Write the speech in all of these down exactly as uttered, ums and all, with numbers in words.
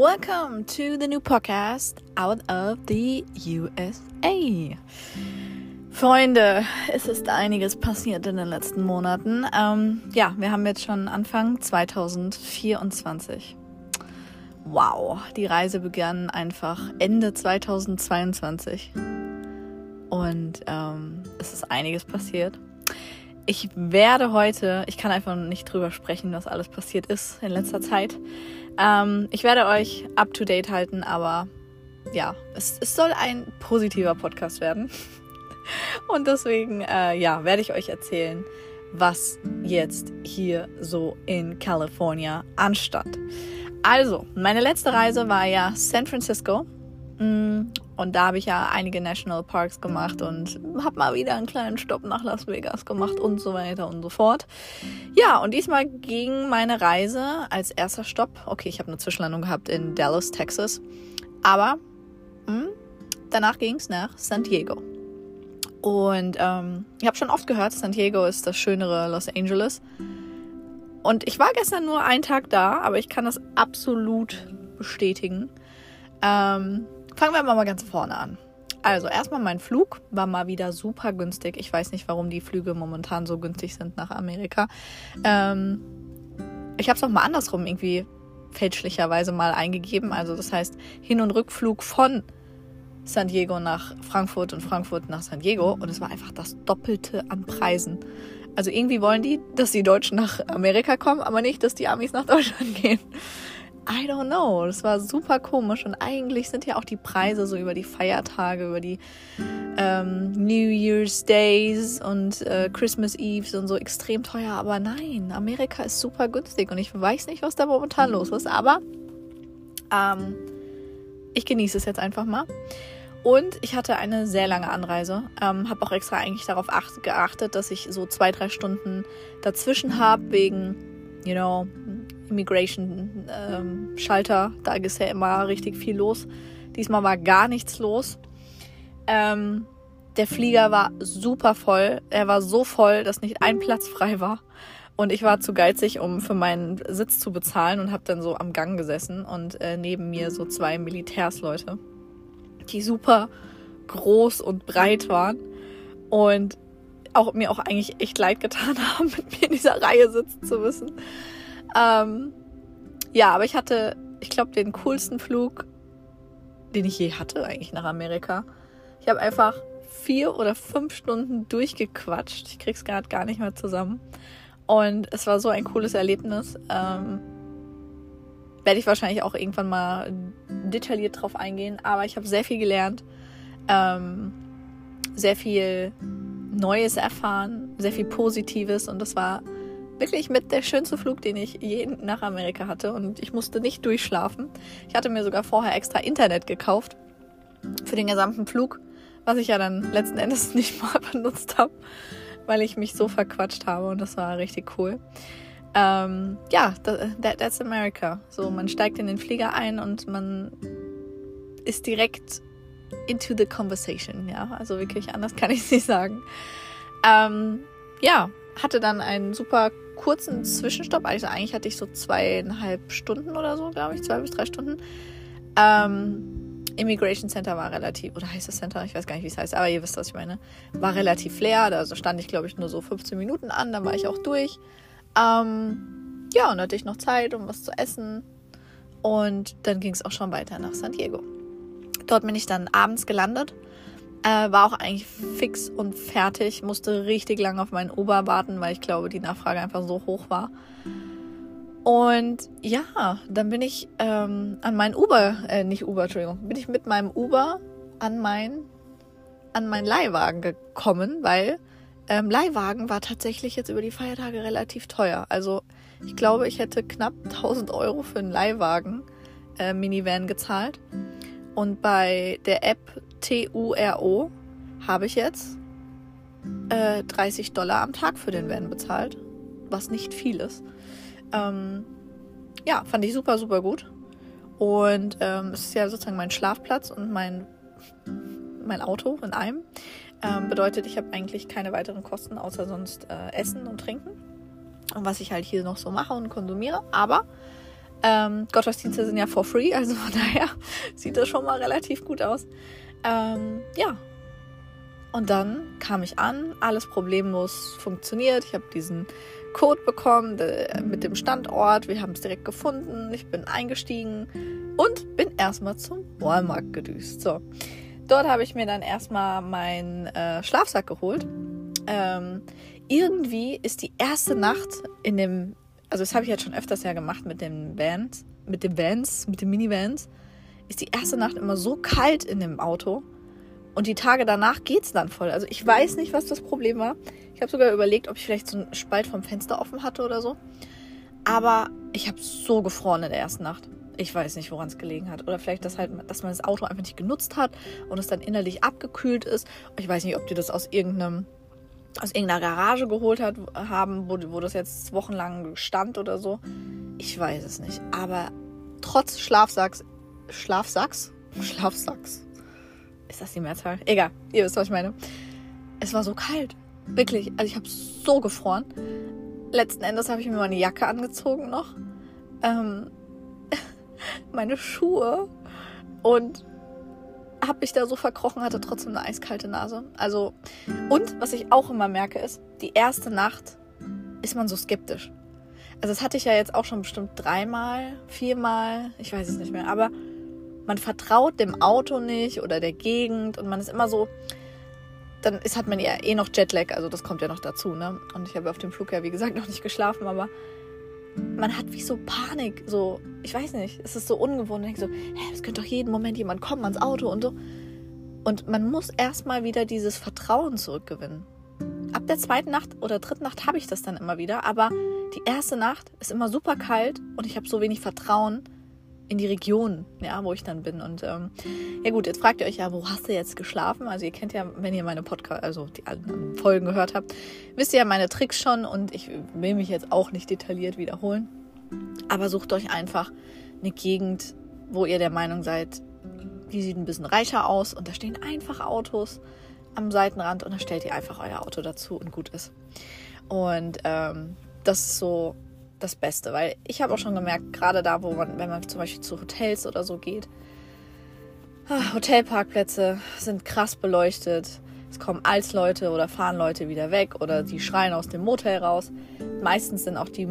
Welcome to the new podcast out of the U S A. Freunde, es ist einiges passiert in den letzten Monaten. Ähm, ja, wir haben jetzt schon Anfang zwanzig vierundzwanzig. Wow, die Reise begann einfach Ende zwanzig zweiundzwanzig. Und ähm, es ist einiges passiert. Ich werde heute, ich kann einfach nicht drüber sprechen, was alles passiert ist in letzter Zeit. Ähm, ich werde euch up to date halten, aber ja, es, es soll ein positiver Podcast werden. Und deswegen, äh, ja, werde ich euch erzählen, was jetzt hier so in California anstand. Also, meine letzte Reise war ja San Francisco. Und da habe ich ja einige National Parks gemacht und habe mal wieder einen kleinen Stopp nach Las Vegas gemacht und so weiter und so fort. Ja, und diesmal ging meine Reise als erster Stopp. Okay, ich habe eine Zwischenlandung gehabt in Dallas, Texas. Aber mh, danach ging es nach San Diego. Und ähm, ich habe schon oft gehört, San Diego ist das schönere Los Angeles. Und ich war gestern nur einen Tag da, aber ich kann das absolut bestätigen. Ähm, fangen wir mal ganz vorne an. Also erstmal mein Flug war mal wieder super günstig. Ich weiß nicht, warum die Flüge momentan so günstig sind nach Amerika. Ähm, ich habe es auch mal andersrum irgendwie fälschlicherweise mal eingegeben. Also das heißt Hin- und Rückflug von San Diego nach Frankfurt und Frankfurt nach San Diego. Und es war einfach das Doppelte an Preisen. Also irgendwie wollen die, dass die Deutschen nach Amerika kommen, aber nicht, dass die Amis nach Deutschland gehen. I don't know, das war super komisch und eigentlich sind ja auch die Preise so über die Feiertage, über die ähm, New Year's Days und äh, Christmas Eves und so extrem teuer, aber nein, Amerika ist super günstig und ich weiß nicht, was da momentan los ist, aber ähm, ich genieße es jetzt einfach mal. Und ich hatte eine sehr lange Anreise, ähm, habe auch extra eigentlich darauf acht- geachtet, dass ich so zwei, drei Stunden dazwischen habe, wegen, you know, Immigration ähm, Schalter, da ist ja immer richtig viel los. Diesmal war gar nichts los. Ähm, der Flieger war super voll. Er war so voll, dass nicht ein Platz frei war. Und ich war zu geizig, um für meinen Sitz zu bezahlen und habe dann so am Gang gesessen und äh, neben mir so zwei Militärsleute, die super groß und breit waren und auch mir auch eigentlich echt leid getan haben, mit mir in dieser Reihe sitzen zu müssen. Ähm, ja, aber ich hatte, ich glaube, den coolsten Flug, den ich je hatte eigentlich nach Amerika. Ich habe einfach vier oder fünf Stunden durchgequatscht. Ich krieg's gerade gar nicht mehr zusammen. Und es war so ein cooles Erlebnis. Ähm, werde ich wahrscheinlich auch irgendwann mal detailliert drauf eingehen. Aber ich habe sehr viel gelernt, ähm, sehr viel Neues erfahren, sehr viel Positives. Und das war wirklich mit der schönste Flug, den ich je nach Amerika hatte. Und ich musste nicht durchschlafen. Ich hatte mir sogar vorher extra Internet gekauft für den gesamten Flug, was ich ja dann letzten Endes nicht mal benutzt habe, weil ich mich so verquatscht habe. Und das war richtig cool. Ähm, ja, that, that's America. So, man steigt in den Flieger ein und man ist direkt into the conversation. Ja, also wirklich anders kann ich es nicht sagen. Ähm, ja, hatte dann einen super kurzen Zwischenstopp. Also eigentlich hatte ich so zweieinhalb Stunden oder so, glaube ich, zwei bis drei Stunden. Ähm, Immigration Center war relativ, oder heißt das Center? Ich weiß gar nicht, wie es heißt, aber ihr wisst, was ich meine. War relativ leer, also stand ich, glaube ich, nur so fünfzehn Minuten an, dann war ich auch durch. Ähm, ja, und dann hatte ich noch Zeit, um was zu essen. Und dann ging es auch schon weiter nach San Diego. Dort bin ich dann abends gelandet. Äh, war auch eigentlich fix und fertig, musste richtig lange auf meinen Uber warten, weil ich glaube, die Nachfrage einfach so hoch war. Und ja, dann bin ich ähm, an meinen Uber, äh, nicht Uber, Entschuldigung, bin ich mit meinem Uber an mein, an meinen Leihwagen gekommen, weil ähm, Leihwagen war tatsächlich jetzt über die Feiertage relativ teuer. Also ich glaube, ich hätte knapp tausend Euro für einen Leihwagen äh, Minivan gezahlt. Und bei der App T U R O habe ich jetzt äh, dreißig Dollar am Tag für den Van bezahlt, was nicht viel ist. Ähm, ja, fand ich super, super gut. Und ähm, es ist ja sozusagen mein Schlafplatz und mein, mein Auto in einem. Ähm, bedeutet, ich habe eigentlich keine weiteren Kosten, außer sonst äh, Essen und Trinken. Und was ich halt hier noch so mache und konsumiere. Aber Ähm, Gottesdienste sind ja for free, also von daher sieht das schon mal relativ gut aus. Ähm, ja. Und dann kam ich an, alles problemlos funktioniert. Ich habe diesen Code bekommen de, mit dem Standort. Wir haben es direkt gefunden. Ich bin eingestiegen und bin erstmal zum Walmart gedüst. So. Dort habe ich mir dann erstmal meinen äh, Schlafsack geholt. Ähm, irgendwie ist die erste Nacht in dem, also das habe ich jetzt schon öfters ja gemacht mit den Vans, mit den Vans, mit den Minivans, ist die erste Nacht immer so kalt in dem Auto und die Tage danach geht's dann voll. Also ich weiß nicht, was das Problem war. Ich habe sogar überlegt, ob ich vielleicht so einen Spalt vom Fenster offen hatte oder so. Aber ich habe so gefroren in der ersten Nacht. Ich weiß nicht, woran es gelegen hat. Oder vielleicht, dass, halt, dass man das Auto einfach nicht genutzt hat und es dann innerlich abgekühlt ist. Ich weiß nicht, ob die das aus irgendeinem aus irgendeiner Garage geholt hat, haben, wo, wo das jetzt wochenlang stand oder so. Ich weiß es nicht. Aber trotz Schlafsacks, Schlafsacks? Schlafsacks. Ist das die Mehrzahl? Egal, ihr wisst, was ich meine. Es war so kalt. Wirklich. Also ich habe so gefroren. Letzten Endes habe ich mir meine Jacke angezogen noch. Ähm, meine Schuhe. Und habe mich da so verkrochen, hatte trotzdem eine eiskalte Nase. Also, und was ich auch immer merke ist, die erste Nacht ist man so skeptisch. Also das hatte ich ja jetzt auch schon bestimmt dreimal, viermal, ich weiß es nicht mehr, aber man vertraut dem Auto nicht oder der Gegend und man ist immer so, dann ist, hat man ja eh noch Jetlag, also das kommt ja noch dazu, ne? Und ich habe auf dem Flug ja, wie gesagt, noch nicht geschlafen, aber man hat wie so Panik, so, ich weiß nicht, es ist so ungewohnt. Ich denke so, hä, es könnte doch jeden Moment jemand kommen ans Auto und so. Und man muss erstmal wieder dieses Vertrauen zurückgewinnen. Ab der zweiten Nacht oder dritten Nacht habe ich das dann immer wieder, aber die erste Nacht ist immer super kalt und ich habe so wenig Vertrauen in die Region, ja, wo ich dann bin. Und ähm, ja gut, jetzt fragt ihr euch ja, wo hast du jetzt geschlafen? Also ihr kennt ja, wenn ihr meine Podcast, also die anderen Folgen gehört habt, wisst ihr ja meine Tricks schon und ich will mich jetzt auch nicht detailliert wiederholen. Aber sucht euch einfach eine Gegend, wo ihr der Meinung seid, die sieht ein bisschen reicher aus und da stehen einfach Autos am Seitenrand und dann stellt ihr einfach euer Auto dazu und gut ist. Und ähm, das ist so das Beste, weil ich habe auch schon gemerkt, gerade da, wo man, wenn man zum Beispiel zu Hotels oder so geht, ah, Hotelparkplätze sind krass beleuchtet, es kommen Altsleute oder fahren Leute wieder weg oder die schreien aus dem Motel raus. Meistens sind auch die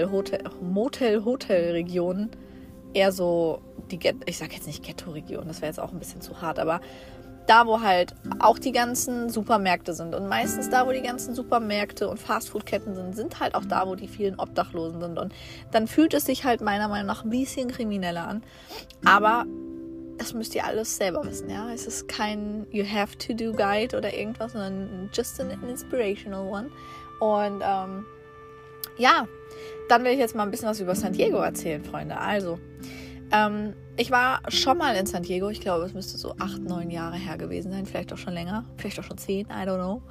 Motel-Hotel-Regionen eher so, die, ich sag jetzt nicht Ghetto-Region, das wäre jetzt auch ein bisschen zu hart, aber da, wo halt auch die ganzen Supermärkte sind. Und meistens da, wo die ganzen Supermärkte und Fastfood-Ketten sind, sind halt auch da, wo die vielen Obdachlosen sind. Und dann fühlt es sich halt meiner Meinung nach ein bisschen krimineller an. Aber das müsst ihr alles selber wissen, ja. Es ist kein You have to do Guide oder irgendwas, sondern just an inspirational one. Und ähm, ja, dann will ich jetzt mal ein bisschen was über San Diego erzählen, Freunde. Also, ähm, ich war schon mal in San Diego. Ich glaube, es müsste so acht, neun Jahre her gewesen sein. Vielleicht auch schon länger. Vielleicht auch schon zehn. I don't know.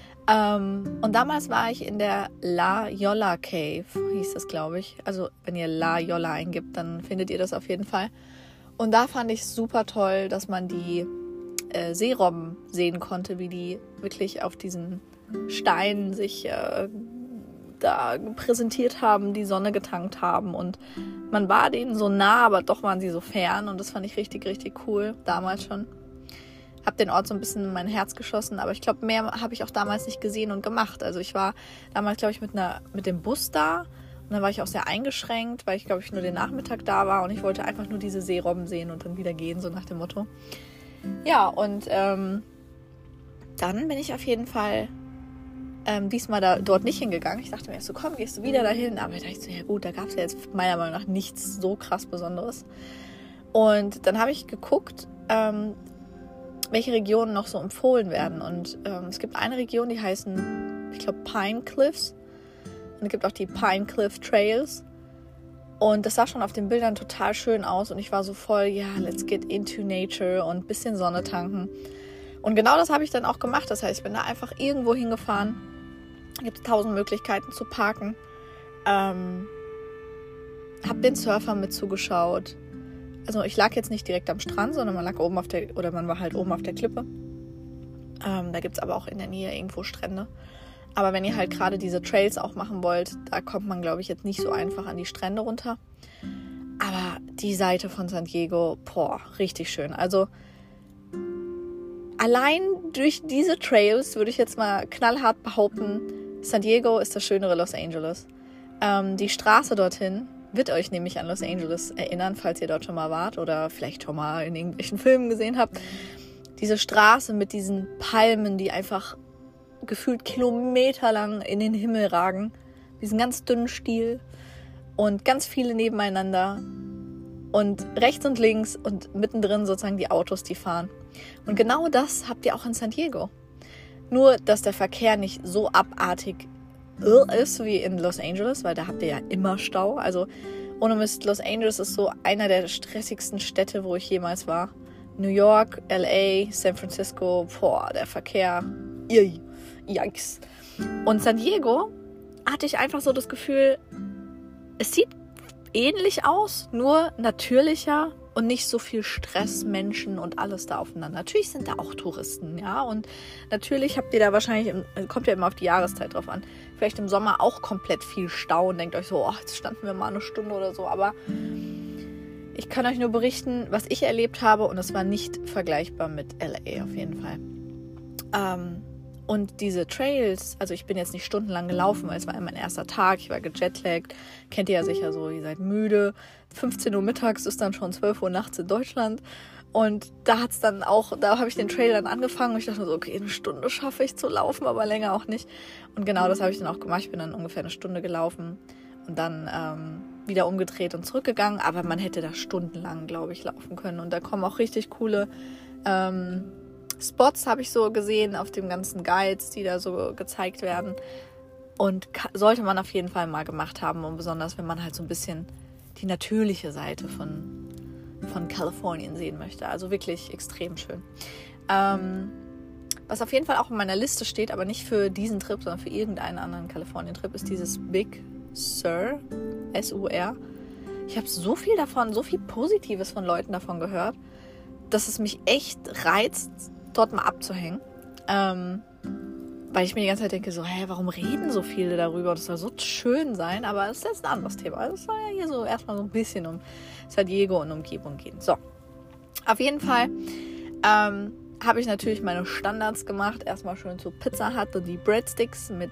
Ähm, und damals war ich in der La Jolla Cave, hieß das, glaube ich. Also, wenn ihr La Jolla eingibt, dann findet ihr das auf jeden Fall. Und da fand ich super toll, dass man die äh, Seerobben sehen konnte, wie die wirklich auf diesen Steinen sich äh, da präsentiert haben, die Sonne getankt haben und man war denen so nah, aber doch waren sie so fern und das fand ich richtig, richtig cool, damals schon. Hab den Ort so ein bisschen in mein Herz geschossen, aber ich glaube, mehr habe ich auch damals nicht gesehen und gemacht. Also ich war damals, glaube ich, mit einer mit dem Bus da und dann war ich auch sehr eingeschränkt, weil ich, glaube ich, nur den Nachmittag da war und ich wollte einfach nur diese Seerobben sehen und dann wieder gehen, so nach dem Motto. Ja, und ähm, dann bin ich auf jeden Fall Ähm, diesmal da, dort nicht hingegangen. Ich dachte mir erst so, komm, gehst du wieder dahin? Aber da dachte ich so, ja gut, da gab es ja jetzt meiner Meinung nach nichts so krass Besonderes. Und dann habe ich geguckt, ähm, welche Regionen noch so empfohlen werden. Und ähm, es gibt eine Region, die heißen, ich glaube, Pine Cliffs. Und es gibt auch die Pine Cliff Trails. Und das sah schon auf den Bildern total schön aus. Und ich war so voll, ja, let's get into nature und ein bisschen Sonne tanken. Und genau das habe ich dann auch gemacht. Das heißt, ich bin da einfach irgendwo hingefahren. Da gibt es tausend Möglichkeiten zu parken. Ähm, hab den Surfern mit zugeschaut. Also ich lag jetzt nicht direkt am Strand, sondern man lag oben auf der, oder man war halt oben auf der Klippe. Ähm, da gibt es aber auch in der Nähe irgendwo Strände. Aber wenn ihr halt gerade diese Trails auch machen wollt, da kommt man, glaube ich, jetzt nicht so einfach an die Strände runter. die Seite von San Diego, boah, richtig schön. Also allein durch diese Trails würde ich jetzt mal knallhart behaupten, San Diego ist das schönere Los Angeles. Ähm, die Straße dorthin wird euch nämlich an Los Angeles erinnern, falls ihr dort schon mal wart oder vielleicht schon mal in irgendwelchen Filmen gesehen habt. Diese Straße mit diesen Palmen, die einfach gefühlt kilometerlang in den Himmel ragen. Diesen ganz dünnen Stiel und ganz viele nebeneinander. Und rechts und links und mittendrin sozusagen die Autos, die fahren. Und genau das habt ihr auch in San Diego. Nur, dass der Verkehr nicht so abartig ist wie in Los Angeles, weil da habt ihr ja immer Stau. Also ohne Mist, Los Angeles ist so einer der stressigsten Städte, wo ich jemals war. New York, L A, San Francisco, boah, der Verkehr, yikes. Und San Diego hatte ich einfach so das Gefühl, es sieht ähnlich aus, nur natürlicher und nicht so viel Stress, Menschen und alles da aufeinander. Natürlich sind da auch Touristen, ja, und natürlich habt ihr da wahrscheinlich, kommt ja immer auf die Jahreszeit drauf an, vielleicht im Sommer auch komplett viel Stau und denkt euch so, oh, jetzt standen wir mal eine Stunde oder so, aber ich kann euch nur berichten, was ich erlebt habe und das war nicht vergleichbar mit L A auf jeden Fall. Ähm, Und diese Trails, also ich bin jetzt nicht stundenlang gelaufen, weil es war mein erster Tag, ich war gejetlaggt, kennt ihr ja sicher so, ihr seid müde, fünfzehn Uhr mittags ist dann schon zwölf Uhr nachts in Deutschland und da hat's dann auch, da habe ich den Trail dann angefangen und ich dachte mir so, okay, eine Stunde schaffe ich zu laufen, aber länger auch nicht und genau das habe ich dann auch gemacht, ich bin dann ungefähr eine Stunde gelaufen und dann ähm, wieder umgedreht und zurückgegangen, aber man hätte da stundenlang, glaube ich, laufen können und da kommen auch richtig coole ähm, Spots habe ich so gesehen auf dem ganzen Guides, die da so gezeigt werden. Und ka- sollte man auf jeden Fall mal gemacht haben. Und besonders, wenn man halt so ein bisschen die natürliche Seite von, von Kalifornien sehen möchte. Also wirklich extrem schön. Ähm, was auf jeden Fall auch in meiner Liste steht, aber nicht für diesen Trip, sondern für irgendeinen anderen Kalifornien-Trip, ist dieses Big Sur, S U R. Ich habe so viel davon, so viel Positives von Leuten davon gehört, dass es mich echt reizt, dort mal abzuhängen. Ähm, weil ich mir die ganze Zeit denke, so, hä, warum reden so viele darüber? Und es soll so schön sein, aber es ist jetzt ein anderes Thema. Also es soll ja hier so erstmal so ein bisschen um San Diego und Umgebung gehen. So, auf jeden Fall ähm, habe ich natürlich meine Standards gemacht. Erstmal schön zu Pizza Hut und die Breadsticks mit,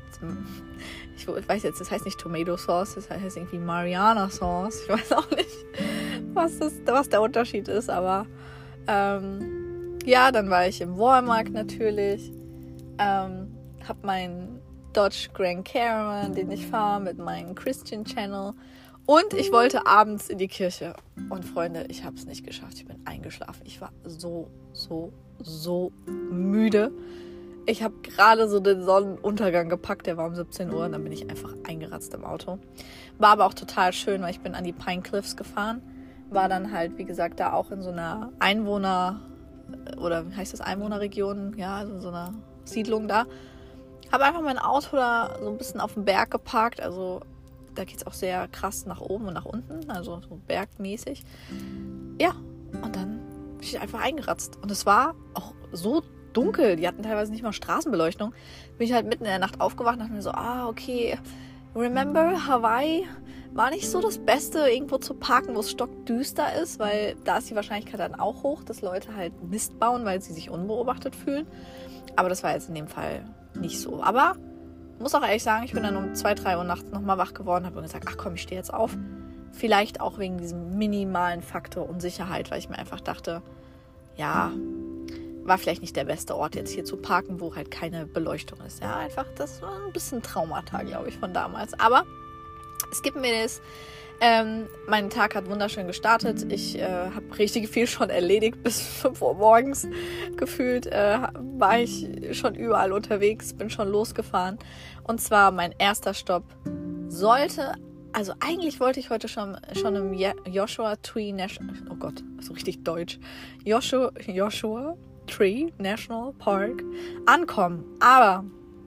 ich weiß jetzt, das heißt nicht Tomato Sauce, das heißt irgendwie Mariana Sauce. Ich weiß auch nicht, was, das, was der Unterschied ist, aber ähm, ja, dann war ich im Walmart natürlich, ähm, habe meinen Dodge Grand Caravan, den ich fahre, mit meinem Christian Channel und ich wollte abends in die Kirche. Und Freunde, ich habe es nicht geschafft, ich bin eingeschlafen. Ich war so, so, so müde. Ich habe gerade so den Sonnenuntergang gepackt, der war um siebzehn Uhr und dann bin ich einfach eingeratzt im Auto. War aber auch total schön, weil ich bin an die Pine Cliffs gefahren, war dann halt, wie gesagt, da auch in so einer Einwohner- oder wie heißt das, Einwohnerregion, ja, also so einer Siedlung da. Habe einfach mein Auto da so ein bisschen auf dem Berg geparkt, also da geht es auch sehr krass nach oben und nach unten, also so bergmäßig. Ja, und dann bin ich einfach eingeratzt. Und es war auch so dunkel, die hatten teilweise nicht mal Straßenbeleuchtung. Bin ich halt mitten in der Nacht aufgewacht und dachte mir so, ah, okay, remember Hawaii? War nicht so das Beste, irgendwo zu parken, wo es stockdüster ist, weil da ist die Wahrscheinlichkeit dann auch hoch, dass Leute halt Mist bauen, weil sie sich unbeobachtet fühlen. Aber das war jetzt in dem Fall nicht so. Aber muss auch ehrlich sagen, ich bin dann um zwei, drei Uhr nachts nochmal wach geworden, habe mir gesagt, ach komm, ich stehe jetzt auf. Vielleicht auch wegen diesem minimalen Faktor Unsicherheit, weil ich mir einfach dachte, ja, war vielleicht nicht der beste Ort jetzt hier zu parken, wo halt keine Beleuchtung ist. Ja, einfach, das war ein bisschen Traumata, glaube ich, von damals. Aber es gibt mir das. Ähm, mein Tag hat wunderschön gestartet. Ich äh, habe richtig viel schon erledigt. Bis fünf Uhr morgens gefühlt äh, war ich schon überall unterwegs, bin schon losgefahren. Und zwar mein erster Stopp sollte, also eigentlich wollte ich heute schon, schon im Joshua Tree National, oh Gott, so richtig deutsch, Joshua, Joshua Tree National Park ankommen. Aber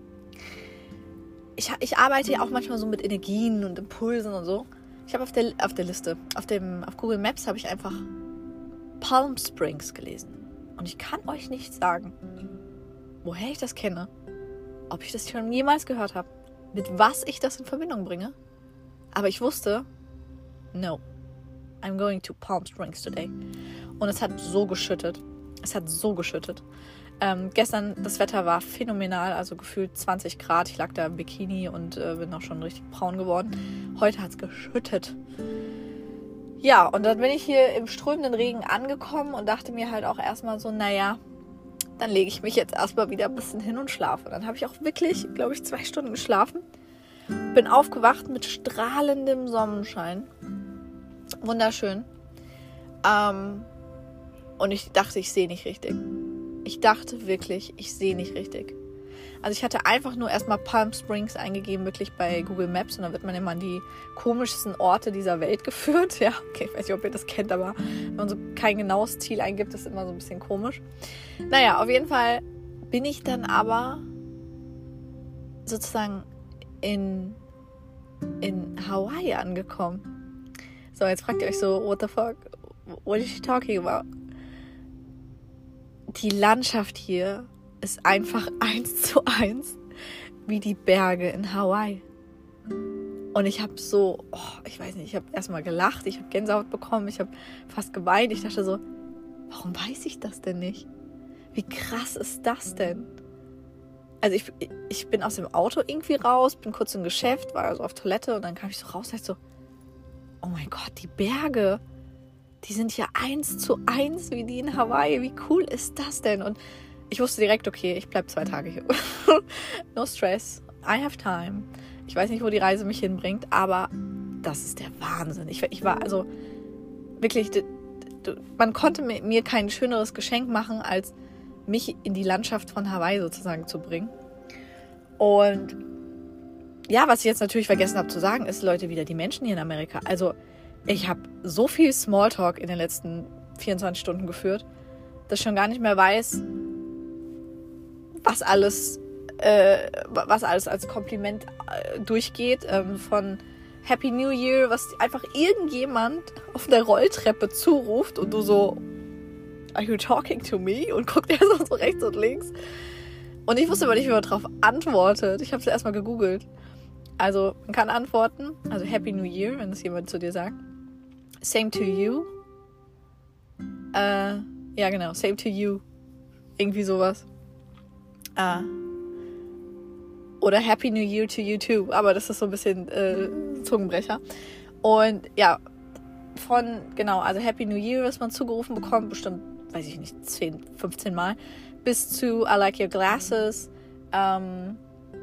Ich, ich arbeite ja auch manchmal so mit Energien und Impulsen und so. Ich habe auf der, auf der Liste, auf, dem, auf Google Maps habe ich einfach Palm Springs gelesen. Und ich kann euch nicht sagen, woher ich das kenne, ob ich das schon jemals gehört habe, mit was ich das in Verbindung bringe. Aber ich wusste, no, I'm going to Palm Springs today. Und es hat so geschüttet. Es hat so geschüttet. Ähm, gestern, das Wetter war phänomenal, also gefühlt zwanzig Grad. Ich lag da im Bikini und äh, bin auch schon richtig braun geworden. Heute hat es geschüttet. Ja, und dann bin ich hier im strömenden Regen angekommen und dachte mir halt auch erstmal so, naja, dann lege ich mich jetzt erstmal wieder ein bisschen hin und schlafe. Und dann habe ich auch wirklich, glaube ich, zwei Stunden geschlafen. Bin aufgewacht mit strahlendem Sonnenschein. Wunderschön. Ähm, und ich dachte, ich sehe nicht richtig. Ich dachte wirklich, ich sehe nicht richtig. Also ich hatte einfach nur erstmal Palm Springs eingegeben, wirklich bei Google Maps. Und dann wird man immer an die komischsten Orte dieser Welt geführt. Ja, okay, ich weiß nicht, ob ihr das kennt, aber wenn man so kein genaues Ziel eingibt, ist immer so ein bisschen komisch. Naja, auf jeden Fall bin ich dann aber sozusagen in, in Hawaii angekommen. So, jetzt fragt ihr euch so, what the fuck? What is she talking about? Die Landschaft hier ist einfach eins zu eins wie die Berge in Hawaii. Und ich habe so, oh, ich weiß nicht, ich habe erstmal gelacht, ich habe Gänsehaut bekommen, ich habe fast geweint. Ich dachte so, warum weiß ich das denn nicht? Wie krass ist das denn? Also ich, ich bin aus dem Auto irgendwie raus, bin kurz im Geschäft, war also auf Toilette und dann kam ich so raus und dachte so, oh mein Gott, die Berge, die sind ja eins zu eins wie die in Hawaii. Wie cool ist das denn? Und ich wusste direkt, okay, ich bleibe zwei Tage hier. No stress, I have time. Ich weiß nicht, wo die Reise mich hinbringt, aber das ist der Wahnsinn. Ich, ich war also wirklich, man konnte mir kein schöneres Geschenk machen, als mich in die Landschaft von Hawaii sozusagen zu bringen. Und ja, was ich jetzt natürlich vergessen habe zu sagen, ist, Leute, wieder die Menschen hier in Amerika. Also ich habe so viel Smalltalk in den letzten vierundzwanzig Stunden geführt, dass ich schon gar nicht mehr weiß, was alles, äh, was alles als Kompliment äh, durchgeht. Ähm, von Happy New Year, was einfach irgendjemand auf der Rolltreppe zuruft und du so, are you talking to me? Und guckt erst so rechts und links. Und ich wusste aber nicht, wie man darauf antwortet. Ich habe es erstmal gegoogelt. Also man kann antworten, also Happy New Year, wenn das jemand zu dir sagt. Same to you. Äh, ja genau, same to you. Irgendwie sowas. Äh, oder Happy New Year to you too. Aber das ist so ein bisschen äh, Zungenbrecher. Und ja, von, genau, also Happy New Year, was man zugerufen bekommt, bestimmt, weiß ich nicht, zehn, fünfzehn Mal, bis zu I like your glasses. Ähm,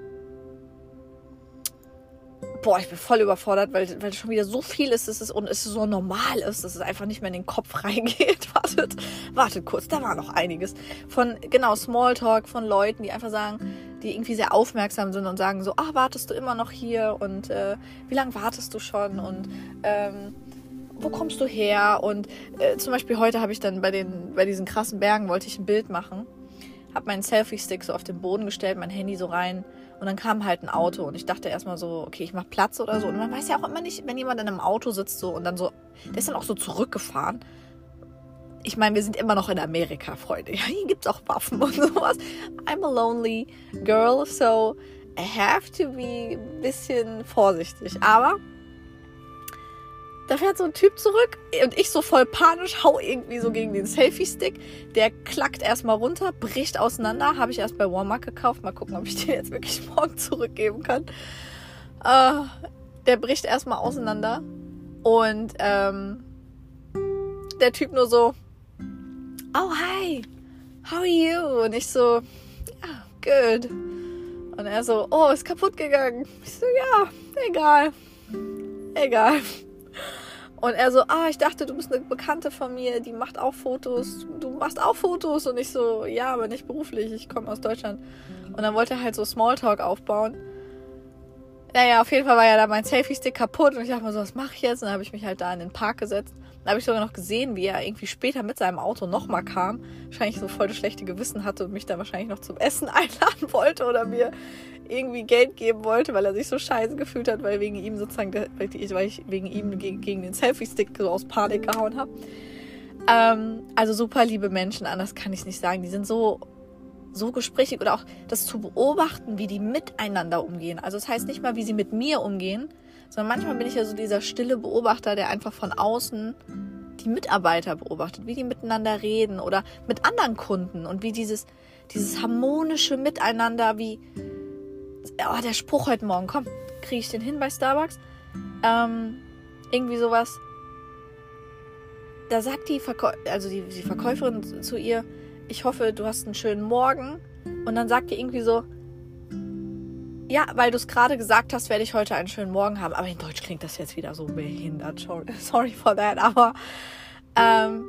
boah, ich bin voll überfordert, weil, weil schon wieder so viel ist, ist und es so normal ist, dass es einfach nicht mehr in den Kopf reingeht. Wartet, wartet kurz, da war noch einiges. Von, genau, Smalltalk von Leuten, die einfach sagen, die irgendwie sehr aufmerksam sind und sagen so, ah, wartest du immer noch hier und äh, wie lange wartest du schon und ähm, wo kommst du her? Und äh, zum Beispiel heute habe ich dann bei den bei diesen krassen Bergen wollte ich ein Bild machen, habe meinen Selfie-Stick so auf den Boden gestellt, mein Handy so rein und dann kam halt ein Auto und ich dachte erstmal so, okay, ich mache Platz oder so und man weiß ja auch immer nicht, wenn jemand in einem Auto sitzt so und dann so, der ist dann auch so zurückgefahren. Ich meine, wir sind immer noch in Amerika, Freunde. Ja, hier gibt's auch Waffen und sowas. I'm a lonely girl, so I have to be ein bisschen vorsichtig. Aber da fährt so ein Typ zurück und ich so voll panisch hau irgendwie so gegen den Selfie-Stick. Der klackt erstmal runter, bricht auseinander. Habe ich erst bei Walmart gekauft. Mal gucken, ob ich den jetzt wirklich morgen zurückgeben kann. Äh, der bricht erstmal auseinander. Und ähm, der Typ nur so, oh, hi, how are you? Und ich so, ja, good. Und er so, oh, ist kaputt gegangen. Ich so, ja, egal, egal. Und er so, ah, ich dachte, du bist eine Bekannte von mir, die macht auch Fotos. Du machst auch Fotos? Und ich so, ja, aber nicht beruflich, ich komme aus Deutschland. Und dann wollte er halt so Smalltalk aufbauen. Naja, auf jeden Fall war ja da mein Selfie-Stick kaputt und ich dachte mir so, was mache ich jetzt? Und dann habe ich mich halt da in den Park gesetzt. Dann habe ich sogar noch gesehen, wie er irgendwie später mit seinem Auto nochmal kam. Wahrscheinlich so voll das schlechte Gewissen hatte und mich dann wahrscheinlich noch zum Essen einladen wollte oder mir irgendwie Geld geben wollte, weil er sich so scheiße gefühlt hat, weil wegen ihm sozusagen, weil ich wegen ihm gegen, gegen den Selfie-Stick so aus Panik gehauen habe. Ähm, also super liebe Menschen, anders kann ich es nicht sagen. Die sind so, so gesprächig oder auch das zu beobachten, wie die miteinander umgehen. Also das heißt nicht mal, wie sie mit mir umgehen, Sondern manchmal bin ich ja so dieser stille Beobachter, der einfach von außen die Mitarbeiter beobachtet, wie die miteinander reden oder mit anderen Kunden und wie dieses, dieses harmonische Miteinander, wie oh, der Spruch heute Morgen, komm, kriege ich den hin bei Starbucks? Ähm, irgendwie sowas. Da sagt die, Verkäu- also die, die Verkäuferin zu ihr, ich hoffe, du hast einen schönen Morgen. Und dann sagt die irgendwie so, ja, weil du es gerade gesagt hast, werde ich heute einen schönen Morgen haben. Aber in Deutsch klingt das jetzt wieder so behindert. Sorry for that. Aber ähm,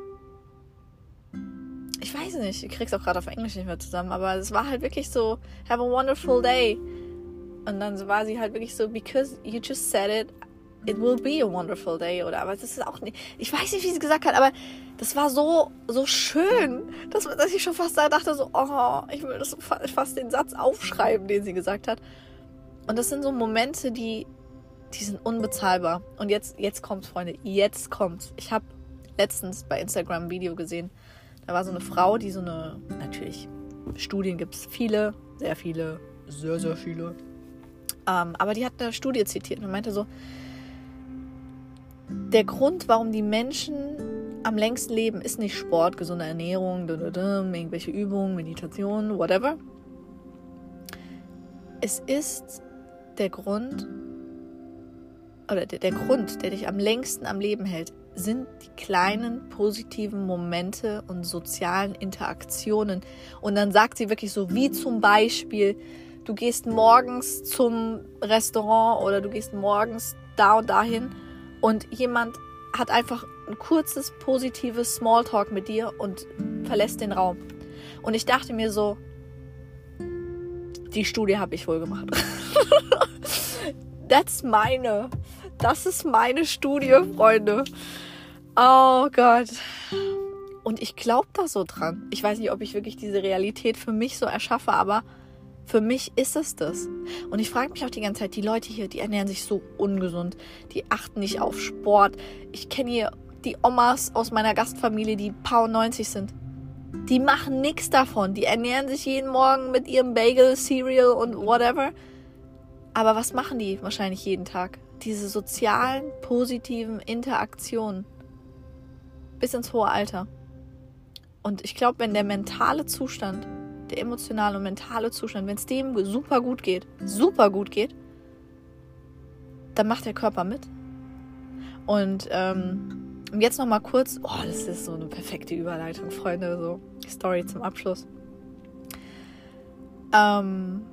ich weiß nicht, ich krieg's auch gerade auf Englisch nicht mehr zusammen. Aber es war halt wirklich so, have a wonderful day. Und dann war sie halt wirklich so, because you just said it, it will be a wonderful day. Oder, aber das ist auch nicht, ich weiß nicht, wie sie gesagt hat, aber das war so, so schön, dass, dass ich schon fast da dachte so, oh, ich will das so fast den Satz aufschreiben, den sie gesagt hat. Und das sind so Momente, die, die sind unbezahlbar. Und jetzt, jetzt kommt's, Freunde, jetzt kommt's. Ich habe letztens bei Instagram ein Video gesehen, da war so eine Frau, die so eine, natürlich, Studien gibt's viele, sehr viele, sehr, sehr viele. Ähm, aber die hat eine Studie zitiert und meinte so, der Grund, warum die Menschen am längsten leben, ist nicht Sport, gesunde Ernährung, irgendwelche Übungen, Meditation, whatever. Es ist der Grund, oder der, der Grund, der dich am längsten am Leben hält, sind die kleinen positiven Momente und sozialen Interaktionen. Und dann sagt sie wirklich so, wie zum Beispiel, du gehst morgens zum Restaurant oder du gehst morgens da und dahin und jemand hat einfach ein kurzes, positives Smalltalk mit dir und verlässt den Raum. Und ich dachte mir so, die Studie habe ich wohl gemacht. That's meine. Das ist meine Studie, Freunde. Oh Gott. Und ich glaube da so dran. Ich weiß nicht, ob ich wirklich diese Realität für mich so erschaffe, aber für mich ist es das. Und ich frage mich auch die ganze Zeit, die Leute hier, die ernähren sich so ungesund. Die achten nicht auf Sport. Ich kenne hier die Omas aus meiner Gastfamilie, die paar neunzig sind. Die machen nichts davon. Die ernähren sich jeden Morgen mit ihrem Bagel, Cereal und whatever. Aber was machen die wahrscheinlich jeden Tag? Diese sozialen, positiven Interaktionen. Bis ins hohe Alter. Und ich glaube, wenn der mentale Zustand, der emotionale und mentale Zustand, wenn es dem super gut geht, super gut geht, dann macht der Körper mit. Und ähm, jetzt nochmal kurz, oh, das ist so eine perfekte Überleitung, Freunde, so Story zum Abschluss. Ähm,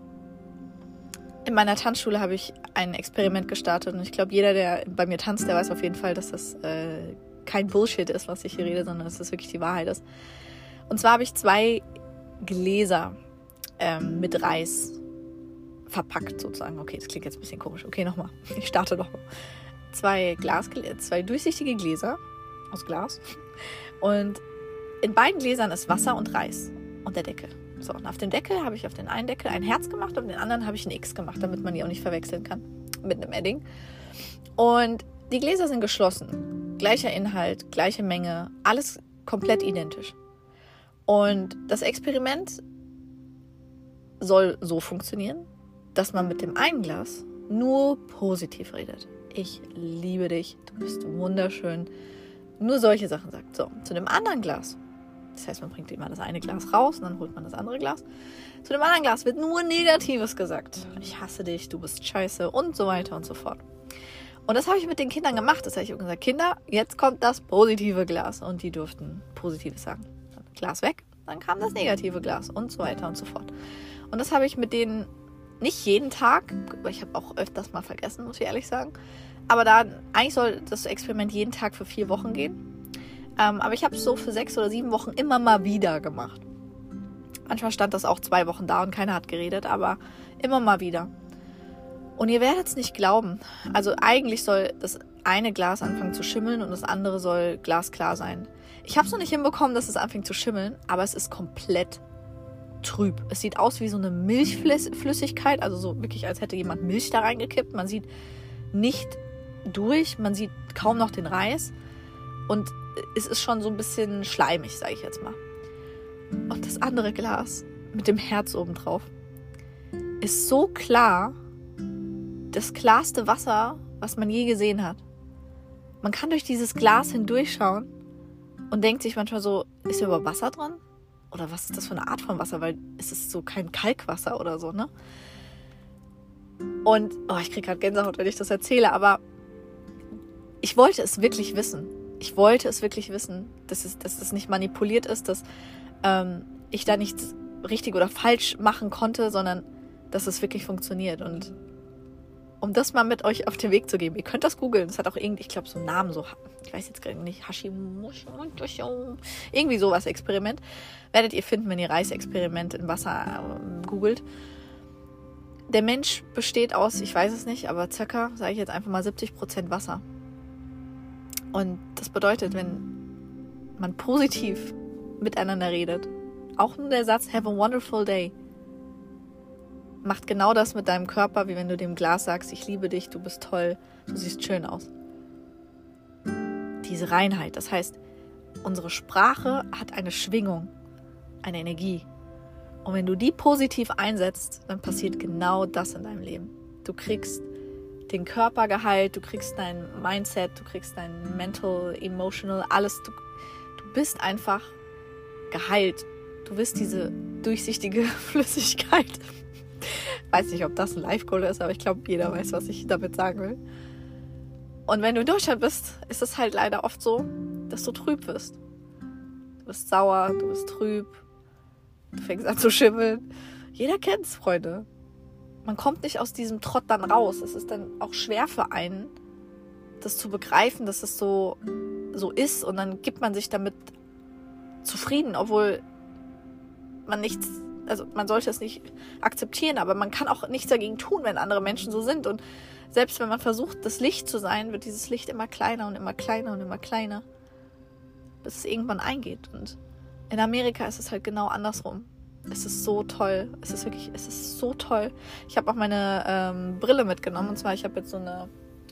in meiner Tanzschule habe ich ein Experiment gestartet und ich glaube, jeder, der bei mir tanzt, der weiß auf jeden Fall, dass das äh, kein Bullshit ist, was ich hier rede, sondern dass das wirklich die Wahrheit ist. Und zwar habe ich zwei Gläser ähm, mit Reis verpackt sozusagen. Okay, das klingt jetzt ein bisschen komisch. Okay, nochmal. Ich starte nochmal. Zwei, Glas, zwei durchsichtige Gläser aus Glas. Und in beiden Gläsern ist Wasser und Reis und der Deckel. So, und auf dem Deckel habe ich auf den einen Deckel ein Herz gemacht, auf den anderen habe ich ein X gemacht, damit man die auch nicht verwechseln kann mit einem Edding. Und die Gläser sind geschlossen. Gleicher Inhalt, gleiche Menge, alles komplett identisch. Und das Experiment soll so funktionieren, dass man mit dem einen Glas nur positiv redet. Ich liebe dich, du bist wunderschön. Nur solche Sachen sagt. So, zu dem anderen Glas, das heißt, man bringt immer das eine Glas raus und dann holt man das andere Glas. Zu dem anderen Glas wird nur Negatives gesagt. Ich hasse dich, du bist scheiße und so weiter und so fort. Und das habe ich mit den Kindern gemacht. Das habe ich gesagt, Kinder, jetzt kommt das positive Glas. Und die durften Positives sagen. Dann Glas weg, dann kam das negative Glas und so weiter und so fort. Und das habe ich mit denen nicht jeden Tag, ich habe auch öfters mal vergessen, muss ich ehrlich sagen. Aber da, eigentlich soll das Experiment jeden Tag für vier Wochen gehen. Ähm, aber ich habe es so für sechs oder sieben Wochen immer mal wieder gemacht. Manchmal stand das auch zwei Wochen da und keiner hat geredet, aber immer mal wieder. Und ihr werdet es nicht glauben. Also eigentlich soll das eine Glas anfangen zu schimmeln und das andere soll glasklar sein. Ich habe es noch nicht hinbekommen, dass es anfängt zu schimmeln, aber es ist komplett trüb. Es sieht aus wie so eine Milchflüssigkeit, also so wirklich, als hätte jemand Milch da reingekippt. Man sieht nicht durch, man sieht kaum noch den Reis und es ist schon so ein bisschen schleimig, sage ich jetzt mal. Und das andere Glas mit dem Herz obendrauf ist so klar, das klarste Wasser, was man je gesehen hat. Man kann durch dieses Glas hindurchschauen und denkt sich manchmal so, ist hier überhaupt Wasser dran? Oder was ist das für eine Art von Wasser? Weil es ist so kein Kalkwasser oder so, ne? Und, oh, ich kriege gerade Gänsehaut, wenn ich das erzähle, aber ich wollte es wirklich wissen. Ich wollte es wirklich wissen, dass es, dass es nicht manipuliert ist, dass ähm, ich da nichts richtig oder falsch machen konnte, sondern dass es wirklich funktioniert. Und um das mal mit euch auf den Weg zu geben, ihr könnt das googeln, es hat auch irgendwie, ich glaube, so einen Namen, so, ich weiß jetzt gerade nicht, Hashimoto, irgendwie sowas, Experiment, werdet ihr finden, wenn ihr Reisexperiment in Wasser äh, googelt. Der Mensch besteht aus, ich weiß es nicht, aber circa, sage ich jetzt einfach mal, siebzig Prozent Wasser. Und das bedeutet, wenn man positiv miteinander redet, auch nur der Satz, have a wonderful day, macht genau das mit deinem Körper, wie wenn du dem Glas sagst, ich liebe dich, du bist toll, du siehst schön aus. Diese Reinheit, das heißt, unsere Sprache hat eine Schwingung, eine Energie. Und wenn du die positiv einsetzt, dann passiert genau das in deinem Leben. Du kriegst den Körper geheilt, du kriegst dein Mindset, du kriegst dein Mental, Emotional, alles. Du, du bist einfach geheilt. Du bist diese durchsichtige Flüssigkeit. Weiß nicht, ob das ein Life-Goal ist, aber ich glaube, jeder weiß, was ich damit sagen will. Und wenn du in Deutschland bist, ist es halt leider oft so, dass du trüb wirst. Du bist sauer, du bist trüb, du fängst an zu schimmeln. Jeder kennt's, Freunde. Man kommt nicht aus diesem Trott dann raus. Es ist dann auch schwer für einen, das zu begreifen, dass es so, so ist. Und dann gibt man sich damit zufrieden, obwohl man nichts, also man sollte es nicht akzeptieren, aber man kann auch nichts dagegen tun, wenn andere Menschen so sind. Und selbst wenn man versucht, das Licht zu sein, wird dieses Licht immer kleiner und immer kleiner und immer kleiner, bis es irgendwann eingeht. Und in Amerika ist es halt genau andersrum. Es ist so toll. Es ist wirklich, es ist so toll. Ich habe auch meine ähm, Brille mitgenommen. Und zwar, ich habe jetzt so eine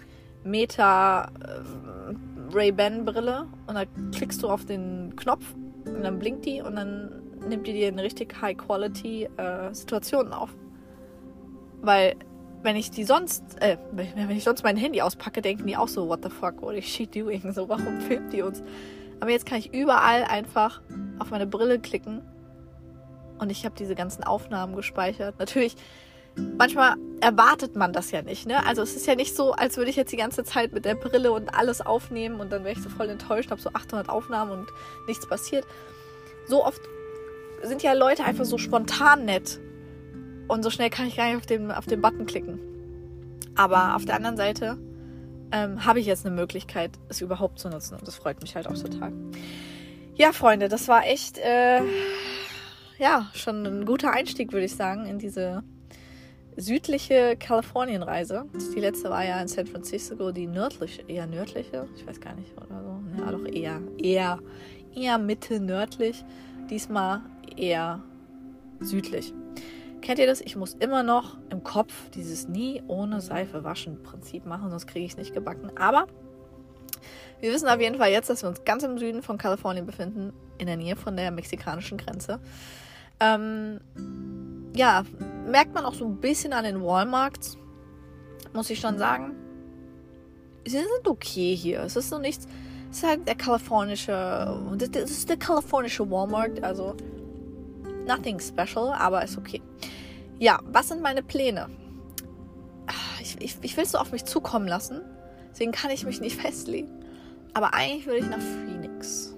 Meta äh, Ray-Ban-Brille. Und da klickst du auf den Knopf und dann blinkt die und dann nimmt die dir eine richtig High-Quality-Situation äh, auf. Weil, wenn ich die sonst, äh, wenn ich sonst mein Handy auspacke, denken die auch so, what the fuck, what is she doing? So, warum filmt die uns? Aber jetzt kann ich überall einfach auf meine Brille klicken und ich habe diese ganzen Aufnahmen gespeichert. Natürlich, manchmal erwartet man das ja nicht, ne? Also es ist ja nicht so, als würde ich jetzt die ganze Zeit mit der Brille und alles aufnehmen und dann wäre ich so voll enttäuscht, habe so achthundert Aufnahmen und nichts passiert. So oft sind ja Leute einfach so spontan nett und so schnell kann ich gar nicht auf den, auf den Button klicken. Aber auf der anderen Seite ähm, habe ich jetzt eine Möglichkeit, es überhaupt zu nutzen und das freut mich halt auch total. Ja, Freunde, das war echt äh, ja, schon ein guter Einstieg, würde ich sagen, in diese südliche Kalifornienreise. Die letzte war ja in San Francisco, die nördliche, eher nördliche, ich weiß gar nicht, oder so. Ja, doch eher, eher, eher Mitte nördlich. Diesmal eher südlich. Kennt ihr das? Ich muss immer noch im Kopf dieses nie ohne Seife waschen Prinzip machen, sonst kriege ich es nicht gebacken. Aber wir wissen auf jeden Fall jetzt, dass wir uns ganz im Süden von Kalifornien befinden, in der Nähe von der mexikanischen Grenze. Ähm, ja, merkt man auch so ein bisschen an den Walmarts, muss ich schon sagen. Sie sind okay hier. Es ist so nichts, es ist halt der kalifornische, das ist der kalifornische Walmart, also nothing special, aber ist okay. Ja, was sind meine Pläne? Ich, ich, ich will es so auf mich zukommen lassen, deswegen kann ich mich nicht festlegen. Aber eigentlich will ich nach Phoenix.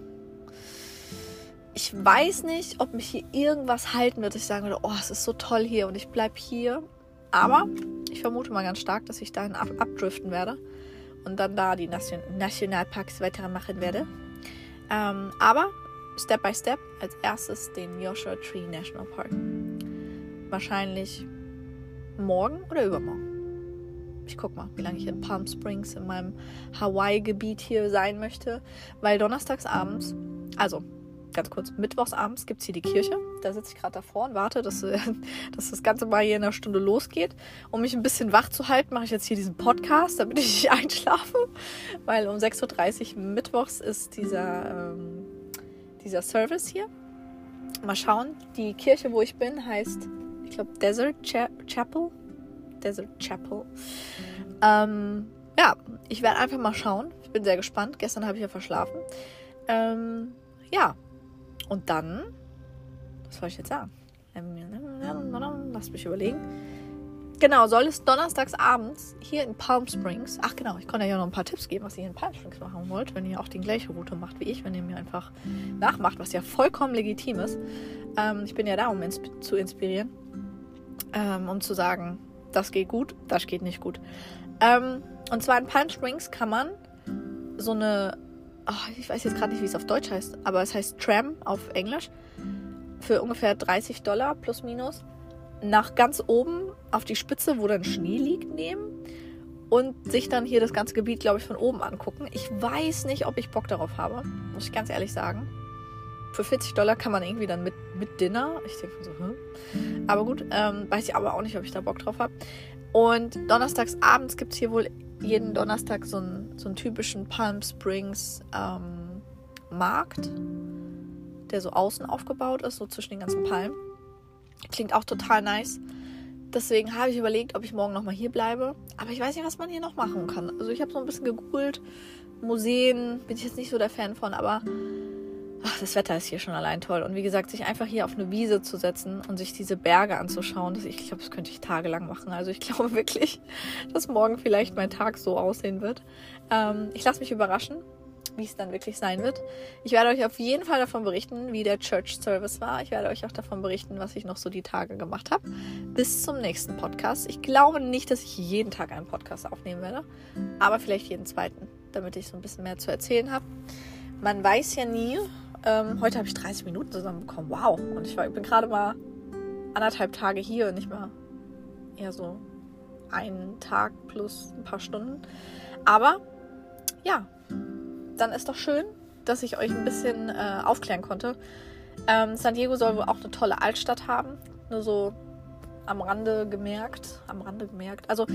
Ich weiß nicht, ob mich hier irgendwas halten wird. Ich sagen würde, oh, es ist so toll hier und ich bleibe hier. Aber ich vermute mal ganz stark, dass ich dahin ab- abdriften werde und dann da die Nation- Nationalparks weitermachen werde. Ähm, aber Step by Step als erstes den Joshua Tree National Park. Wahrscheinlich morgen oder übermorgen. Ich guck mal, wie lange ich in Palm Springs in meinem Hawaii-Gebiet hier sein möchte. Weil donnerstags abends, also ganz kurz, mittwochs abends gibt es hier die Kirche. Da sitze ich gerade davor und warte, dass, dass das Ganze mal hier in einer Stunde losgeht. Um mich ein bisschen wach zu halten, mache ich jetzt hier diesen Podcast, damit ich nicht einschlafe. Weil um sechs Uhr dreißig mittwochs ist dieser, ähm, dieser Service hier. Mal schauen. Die Kirche, wo ich bin, heißt, ich glaube, Desert Cha- Chapel. Desert Chapel. Ähm, ja, ich werde einfach mal schauen. Ich bin sehr gespannt. Gestern habe ich ja verschlafen. Ähm, ja, und dann, was soll ich jetzt sagen? Lass mich überlegen. Genau, soll es donnerstags abends hier in Palm Springs, ach genau, ich konnte ja noch ein paar Tipps geben, was ihr in Palm Springs machen wollt, wenn ihr auch die gleiche Route macht wie ich, wenn ihr mir einfach nachmacht, was ja vollkommen legitim ist. Ähm, ich bin ja da, um insp- zu inspirieren, ähm, um zu sagen, das geht gut, das geht nicht gut. Ähm, und zwar in Palm Springs kann man so eine, oh, ich weiß jetzt gerade nicht, wie es auf Deutsch heißt, aber es heißt Tram auf Englisch, für ungefähr dreißig Dollar plus minus nach ganz oben auf die Spitze, wo dann Schnee liegt, nehmen und sich dann hier das ganze Gebiet, glaube ich, von oben angucken. Ich weiß nicht, ob ich Bock darauf habe, muss ich ganz ehrlich sagen. Für vierzig Dollar kann man irgendwie dann mit, mit Dinner, ich denke so, hm. Aber gut, ähm, weiß ich aber auch nicht, ob ich da Bock drauf habe. Und donnerstags abends gibt es hier wohl jeden Donnerstag so einen, so einen typischen Palm Springs ähm, Markt, der so außen aufgebaut ist, so zwischen den ganzen Palmen. Klingt auch total nice. Deswegen habe ich überlegt, ob ich morgen nochmal hier bleibe. Aber ich weiß nicht, was man hier noch machen kann. Also ich habe so ein bisschen gegoogelt. Museen bin ich jetzt nicht so der Fan von, aber ach, das Wetter ist hier schon allein toll. Und wie gesagt, sich einfach hier auf eine Wiese zu setzen und sich diese Berge anzuschauen, das, ich glaube, das könnte ich tagelang machen. Also ich glaube wirklich, dass morgen vielleicht mein Tag so aussehen wird. Ähm, ich lasse mich überraschen, wie es dann wirklich sein wird. Ich werde euch auf jeden Fall davon berichten, wie der Church Service war. Ich werde euch auch davon berichten, was ich noch so die Tage gemacht habe. Bis zum nächsten Podcast. Ich glaube nicht, dass ich jeden Tag einen Podcast aufnehmen werde, aber vielleicht jeden zweiten, damit ich so ein bisschen mehr zu erzählen habe. Man weiß ja nie. Ähm, heute habe ich dreißig Minuten zusammenbekommen. Wow. Und ich, war, ich bin gerade mal anderthalb Tage hier und nicht mal eher so einen Tag plus ein paar Stunden. Aber ja, dann ist doch schön, dass ich euch ein bisschen äh, aufklären konnte. Ähm, San Diego soll wohl auch eine tolle Altstadt haben. Nur so am Rande gemerkt. Am Rande gemerkt. Also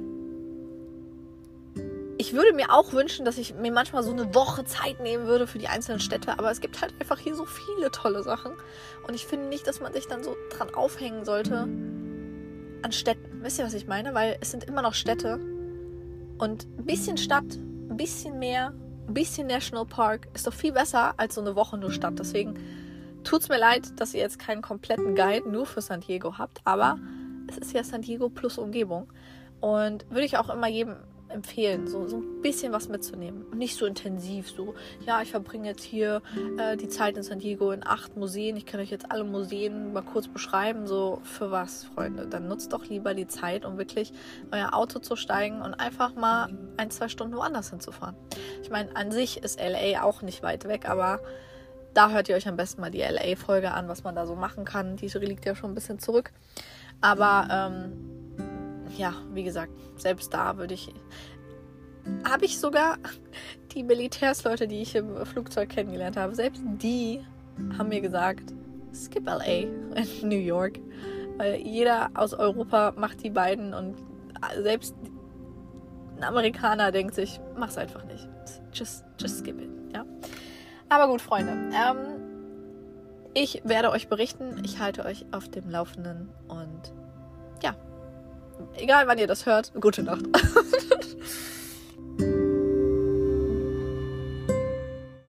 ich würde mir auch wünschen, dass ich mir manchmal so eine Woche Zeit nehmen würde für die einzelnen Städte. Aber es gibt halt einfach hier so viele tolle Sachen. Und ich finde nicht, dass man sich dann so dran aufhängen sollte an Städten. Wisst ihr, was ich meine? Weil es sind immer noch Städte. Und ein bisschen Stadt, ein bisschen mehr, ein bisschen Nationalpark ist doch viel besser als so eine Woche nur Stadt. Deswegen tut es mir leid, dass ihr jetzt keinen kompletten Guide nur für San Diego habt. Aber es ist ja San Diego plus Umgebung. Und würde ich auch immer jedem empfehlen, so, so ein bisschen was mitzunehmen. Und nicht so intensiv, so, ja, ich verbringe jetzt hier äh, die Zeit in San Diego in acht Museen. Ich kann euch jetzt alle Museen mal kurz beschreiben. So, für was, Freunde? Dann nutzt doch lieber die Zeit, um wirklich euer Auto zu steigen und einfach mal ein, zwei Stunden woanders hinzufahren. Ich meine, an sich ist L A auch nicht weit weg, aber da hört ihr euch am besten mal die L A-Folge an, was man da so machen kann. Die liegt ja schon ein bisschen zurück. Aber, ähm, ja, wie gesagt, selbst da würde ich, habe ich sogar die Militärsleute, die ich im Flugzeug kennengelernt habe, selbst die haben mir gesagt, skip L A in New York, weil jeder aus Europa macht die beiden und selbst ein Amerikaner denkt sich, mach's einfach nicht, just, just skip it, ja. Aber gut, Freunde, ähm, ich werde euch berichten, ich halte euch auf dem Laufenden und ja, egal wann ihr das hört, gute Nacht.